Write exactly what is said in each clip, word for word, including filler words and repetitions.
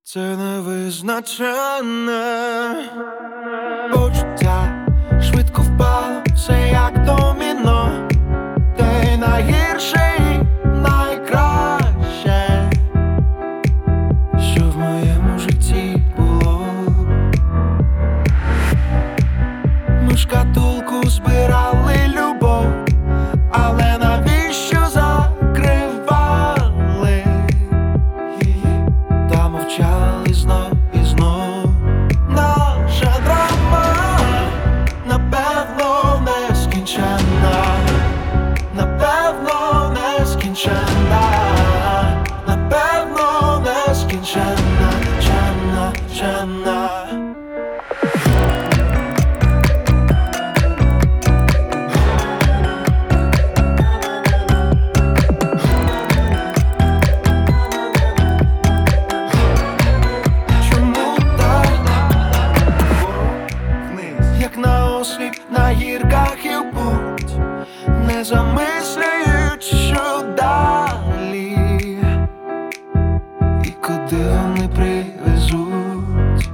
Це невизначене почуття швидко впало, все як доміно. Ти найгірший, найкраще, що в моєму житті було. Ми шкатулку збирали любов, але навіщо закривали її та мовчали знов і знов. Наша драма, напевно, нескінченна, напевно, нескінченна, напевно, нескінченна, ченна, ченна. Як на осліп на гірках і в путь, не замислюючи, що далі і куди вони привезуть.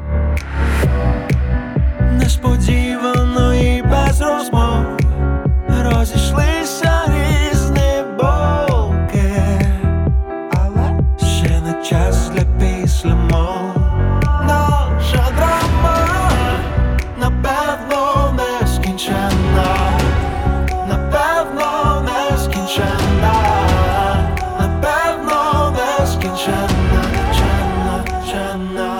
Несподівано і без розмов розійшлися різні боки, але ще не час для післямов. Наша драма, напевно, нескінченна, напевно, нескінченна, напевно, нескінченна, ченна, ченна.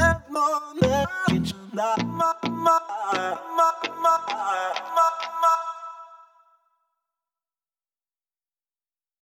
Mama, mama, mama, mama, mama.